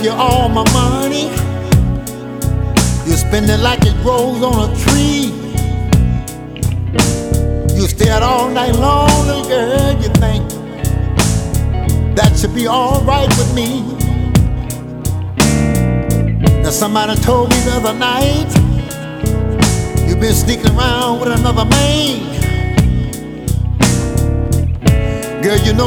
you all my money. You spend it like it grows on a tree. You stay out all night long, little girl, you think that should be alright with me. Now somebody told me the other night you've been sneaking around with another man. Girl, you know